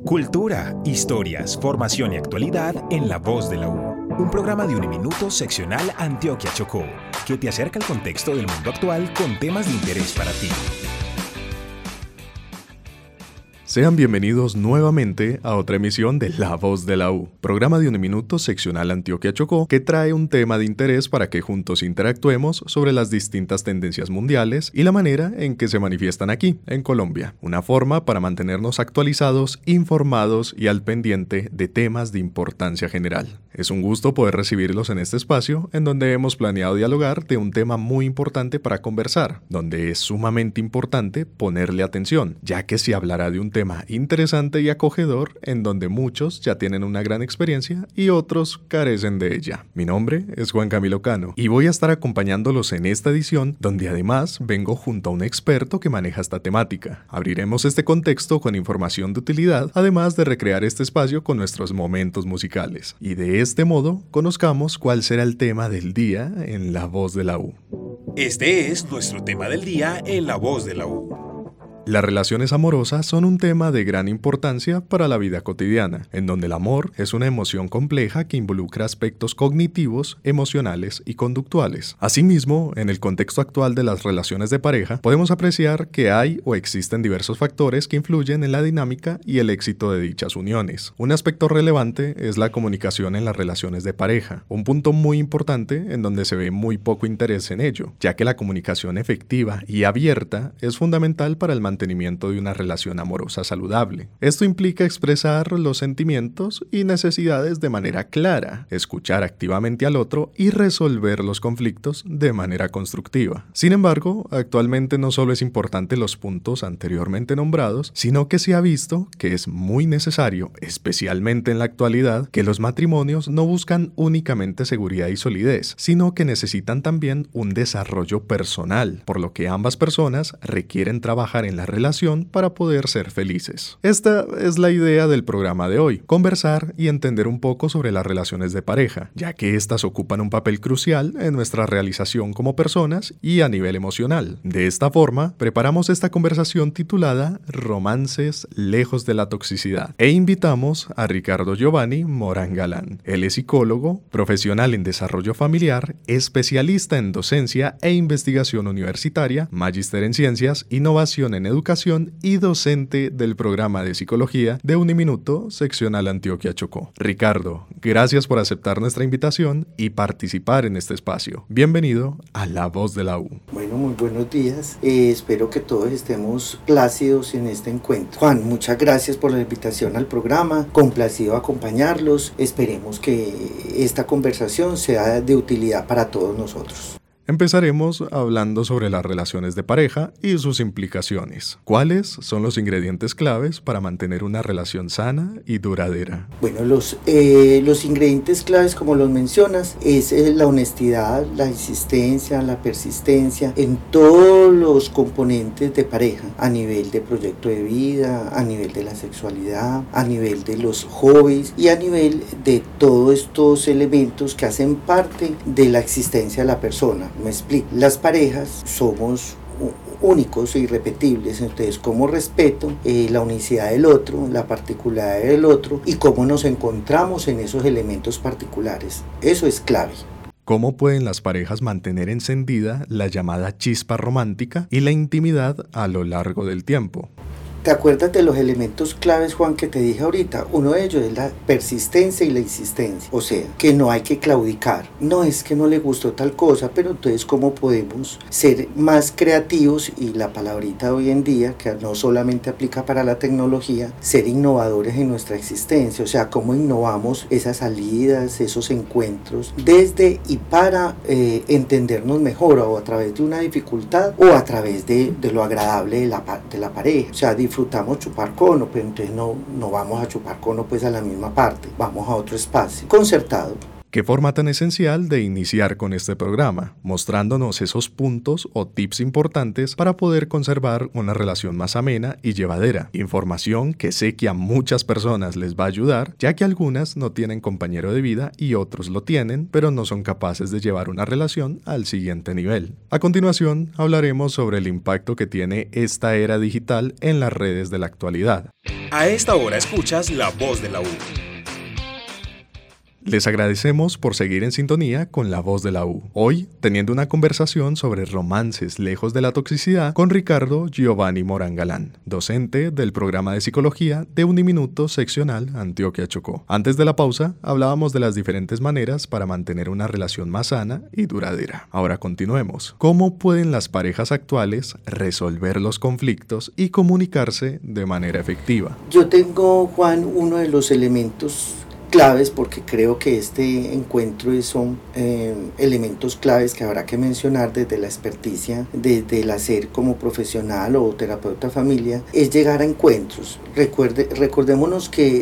Cultura, historias, formación y actualidad en La Voz de la U. Un programa de Uniminuto seccional Antioquia Chocó, que te acerca al contexto del mundo actual con temas de interés para ti. Sean bienvenidos nuevamente a otra emisión de La Voz de la U, programa de Uniminuto seccional Antioquia Chocó, que trae un tema de interés para que juntos interactuemos sobre las distintas tendencias mundiales y la manera en que se manifiestan aquí, en Colombia. Una forma para mantenernos actualizados, informados y al pendiente de temas de importancia general. Es un gusto poder recibirlos en este espacio, en donde hemos planeado dialogar de un tema muy importante para conversar, donde es sumamente importante ponerle atención, ya que se hablará de un tema interesante y acogedor en donde muchos ya tienen una gran experiencia y otros carecen de ella. Mi nombre es Juan Camilo Cano y voy a estar acompañándolos en esta edición, donde además vengo junto a un experto que maneja esta temática. Abriremos este contexto con información de utilidad, además de recrear este espacio con nuestros momentos musicales. Y de este modo, conozcamos cuál será el tema del día en La Voz de la U. Este es nuestro tema del día en La Voz de la U. Las relaciones amorosas son un tema de gran importancia para la vida cotidiana, en donde el amor es una emoción compleja que involucra aspectos cognitivos, emocionales y conductuales. Asimismo, en el contexto actual de las relaciones de pareja, podemos apreciar que hay o existen diversos factores que influyen en la dinámica y el éxito de dichas uniones. Un aspecto relevante es la comunicación en las relaciones de pareja, un punto muy importante en donde se ve muy poco interés en ello, ya que la comunicación efectiva y abierta es fundamental para el mantenimiento de una relación amorosa saludable. Esto implica expresar los sentimientos y necesidades de manera clara, escuchar activamente al otro y resolver los conflictos de manera constructiva. Sin embargo, actualmente no solo es importante los puntos anteriormente nombrados, sino que se ha visto que es muy necesario, especialmente en la actualidad, que los matrimonios no buscan únicamente seguridad y solidez, sino que necesitan también un desarrollo personal, por lo que ambas personas requieren trabajar en la relación para poder ser felices. Esta es la idea del programa de hoy, conversar y entender un poco sobre las relaciones de pareja, ya que éstas ocupan un papel crucial en nuestra realización como personas y a nivel emocional. De esta forma, preparamos esta conversación titulada Romances lejos de la toxicidad e invitamos a Ricardo Giovanni Morán Galán. Él es psicólogo, profesional en desarrollo familiar, especialista en docencia e investigación universitaria, magíster en ciencias, innovación en educación y docente del programa de psicología de Uniminuto seccional Antioquia Chocó. Ricardo, gracias por aceptar nuestra invitación y participar en este espacio. Bienvenido a La Voz de la U. Bueno, muy buenos días. Espero que todos estemos plácidos en este encuentro. Juan, muchas gracias por la invitación al programa. Complacido acompañarlos. Esperemos que esta conversación sea de utilidad para todos nosotros. Empezaremos hablando sobre las relaciones de pareja y sus implicaciones. ¿Cuáles son los ingredientes claves para mantener una relación sana y duradera? Bueno, los ingredientes claves, como los mencionas, es la honestidad, la insistencia, la persistencia en todos los componentes de pareja, a nivel de proyecto de vida, a nivel de la sexualidad, a nivel de los hobbies y a nivel de todos estos elementos que hacen parte de la existencia de la persona. Me explico. Las parejas somos únicos e irrepetibles, entonces cómo respeto la unicidad del otro, la particularidad del otro y cómo nos encontramos en esos elementos particulares. Eso es clave. ¿Cómo pueden las parejas mantener encendida la llamada chispa romántica y la intimidad a lo largo del tiempo? ¿Te acuerdas de los elementos claves, Juan, que te dije ahorita? Uno de ellos es la persistencia y la insistencia. O sea, que no hay que claudicar. No es que no le gustó tal cosa, pero entonces ¿cómo podemos ser más creativos? Y la palabrita de hoy en día, que no solamente aplica para la tecnología, ser innovadores en nuestra existencia. O sea, cómo innovamos esas salidas, esos encuentros, desde y para entendernos mejor, o a través de una dificultad, o a través de lo agradable de la pareja. O sea, disfrutamos chupar cono, pero entonces no vamos a chupar cono pues a la misma parte, vamos a otro espacio concertado. Qué forma tan esencial de iniciar con este programa, mostrándonos esos puntos o tips importantes para poder conservar una relación más amena y llevadera. Información que sé que a muchas personas les va a ayudar, ya que algunas no tienen compañero de vida y otros lo tienen, pero no son capaces de llevar una relación al siguiente nivel. A continuación, hablaremos sobre el impacto que tiene esta era digital en las redes de la actualidad. A esta hora escuchas La Voz de la U. Les agradecemos por seguir en sintonía con La Voz de la U. Hoy, teniendo una conversación sobre romances lejos de la toxicidad con Ricardo Giovanni Morán Galán, docente del programa de psicología de Uniminuto Seccional Antioquia Chocó. Antes de la pausa, hablábamos de las diferentes maneras para mantener una relación más sana y duradera. Ahora continuemos. ¿Cómo pueden las parejas actuales resolver los conflictos y comunicarse de manera efectiva? Yo tengo, Juan, uno de los elementos claves, porque creo que este encuentro son elementos claves que habrá que mencionar desde la experticia, desde el hacer como profesional o terapeuta familia, es llegar a encuentros. Recordémonos que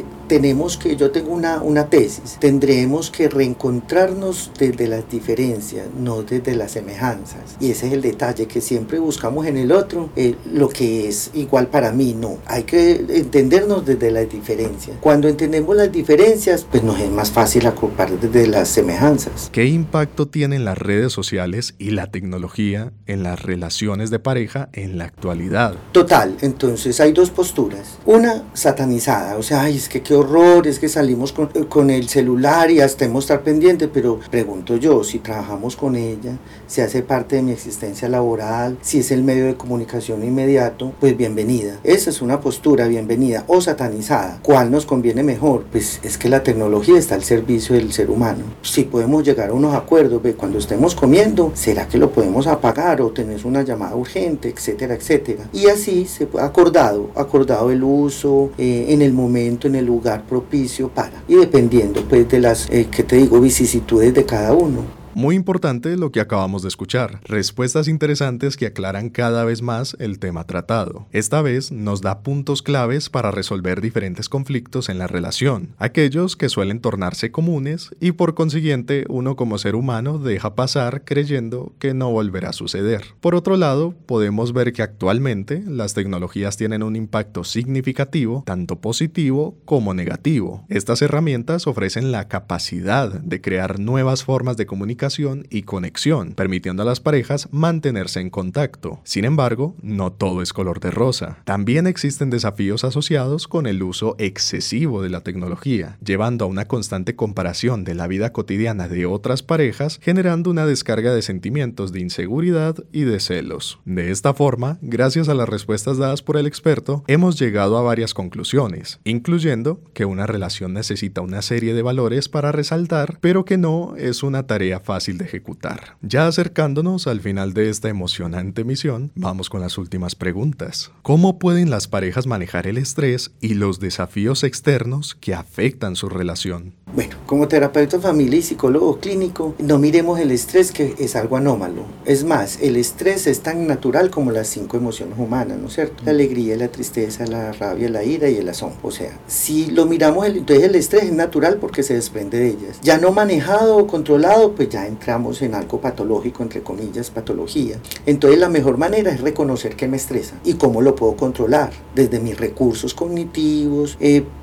yo tengo una tesis, tendremos que reencontrarnos desde las diferencias, no desde las semejanzas, y ese es el detalle, que siempre buscamos en el otro lo que es igual para mí. No, hay que entendernos desde las diferencias. Cuando entendemos las diferencias, pues nos es más fácil acoplar desde las semejanzas. ¿Qué impacto tienen las redes sociales y la tecnología en las relaciones de pareja en la actualidad? Total, entonces hay dos posturas. Una satanizada, o sea, ay, es que qué horror, es que salimos con el celular y hasta estar pendiente, pero pregunto yo, si trabajamos con ella, si hace parte de mi existencia laboral, si es el medio de comunicación inmediato, pues bienvenida. Esa es una postura, bienvenida. O satanizada, ¿cuál nos conviene mejor? Pues es que la tecnología está al servicio del ser humano. Si podemos llegar a unos acuerdos, cuando estemos comiendo, ¿será que lo podemos apagar o tenés una llamada urgente, etcétera, etcétera? Y así se ha acordado el uso en el momento, en el lugar propicio para, y dependiendo pues de las, vicisitudes de cada uno. Muy importante lo que acabamos de escuchar, respuestas interesantes que aclaran cada vez más el tema tratado. Esta vez nos da puntos claves para resolver diferentes conflictos en la relación, aquellos que suelen tornarse comunes y por consiguiente uno como ser humano deja pasar creyendo que no volverá a suceder. Por otro lado, podemos ver que actualmente las tecnologías tienen un impacto significativo, tanto positivo como negativo. Estas herramientas ofrecen la capacidad de crear nuevas formas de comunicación y conexión, permitiendo a las parejas mantenerse en contacto. Sin embargo, no todo es color de rosa. También existen desafíos asociados con el uso excesivo de la tecnología, llevando a una constante comparación de la vida cotidiana de otras parejas, generando una descarga de sentimientos de inseguridad y de celos. De esta forma, gracias a las respuestas dadas por el experto, hemos llegado a varias conclusiones, incluyendo que una relación necesita una serie de valores para resaltar, pero que no es una tarea fácil de ejecutar. Ya acercándonos al final de esta emocionante misión, vamos con las últimas preguntas. ¿Cómo pueden las parejas manejar el estrés y los desafíos externos que afectan su relación? Bueno, como terapeuta familia y psicólogo clínico, no miremos el estrés, que es algo anómalo. Es más, el estrés es tan natural como las 5 emociones humanas, ¿no es cierto? La alegría, la tristeza, la rabia, la ira y el asombro. O sea, si lo miramos, entonces el estrés es natural porque se desprende de ellas. Ya no manejado o controlado, pues ya entramos en algo patológico, entre comillas, patología. Entonces la mejor manera es reconocer qué me estresa y cómo lo puedo controlar, desde mis recursos cognitivos,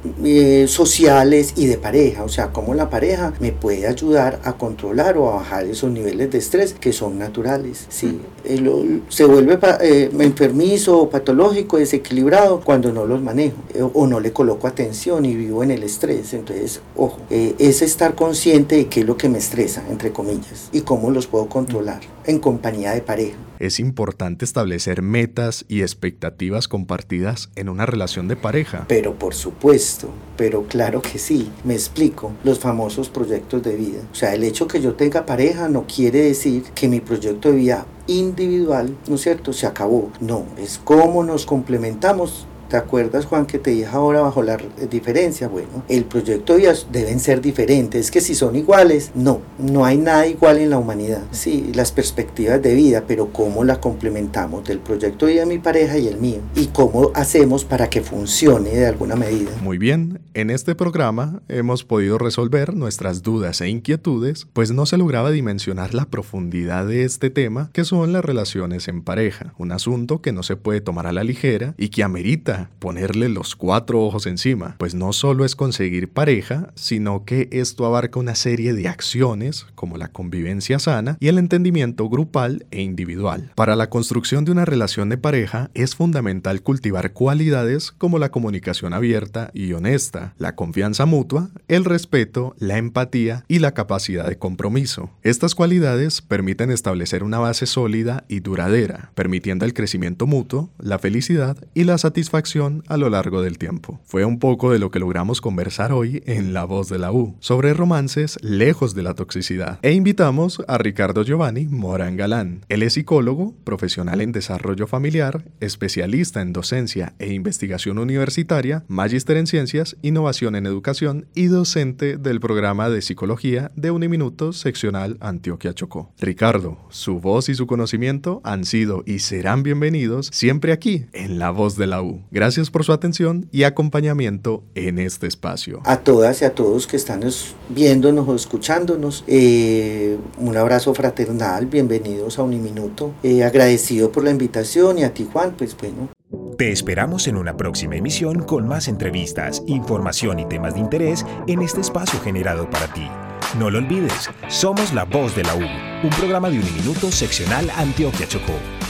sociales y de pareja. O sea, cómo la pareja me puede ayudar a controlar o a bajar esos niveles de estrés que son naturales. Sí, se vuelve enfermizo o patológico, desequilibrado, cuando no los manejo o no le coloco atención y vivo en el estrés. Entonces, ojo, es estar consciente de qué es lo que me estresa, entre comillas, y cómo los puedo controlar en compañía de pareja. Es importante establecer metas y expectativas compartidas en una relación de pareja. Pero por supuesto, pero claro que sí, me explico, los famosos proyectos de vida. O sea, el hecho que yo tenga pareja no quiere decir que mi proyecto de vida individual, ¿no es cierto?, se acabó. No, es cómo nos complementamos ¿te acuerdas, Juan, que te dije ahora bajo la diferencia? Bueno, el proyecto de vida deben ser diferentes. Es que si son iguales, no hay nada igual en la humanidad. Sí, las perspectivas de vida, pero cómo la complementamos del proyecto de vida de mi pareja y el mío, y cómo hacemos para que funcione de alguna medida. Muy bien, en este programa hemos podido resolver nuestras dudas e inquietudes, pues no se lograba dimensionar la profundidad de este tema que son las relaciones en pareja, un asunto que no se puede tomar a la ligera y que amerita ponerle los 4 ojos encima, pues no solo es conseguir pareja, sino que esto abarca una serie de acciones como la convivencia sana y el entendimiento grupal e individual. Para la construcción de una relación de pareja es fundamental cultivar cualidades como la comunicación abierta y honesta, la confianza mutua, el respeto, la empatía y la capacidad de compromiso. Estas cualidades permiten establecer una base sólida y duradera, permitiendo el crecimiento mutuo, la felicidad y la satisfacción a lo largo del tiempo. Fue un poco de lo que logramos conversar hoy en La Voz de la U, sobre romances lejos de la toxicidad. E invitamos a Ricardo Giovanni Morán Galán. Él es psicólogo, profesional en desarrollo familiar, especialista en docencia e investigación universitaria, magíster en ciencias, innovación en educación y docente del programa de psicología de Uniminuto Seccional Antioquia Chocó. Ricardo, su voz y su conocimiento han sido y serán bienvenidos siempre aquí en La Voz de la U. Gracias por su atención y acompañamiento en este espacio. A todas y a todos que están viéndonos o escuchándonos, un abrazo fraternal, bienvenidos a Uniminuto, agradecido por la invitación, y a ti, Juan, pues bueno. Te esperamos en una próxima emisión con más entrevistas, información y temas de interés en este espacio generado para ti. No lo olvides, somos La Voz de la U, un programa de Uniminuto Seccional Antioquia Chocó.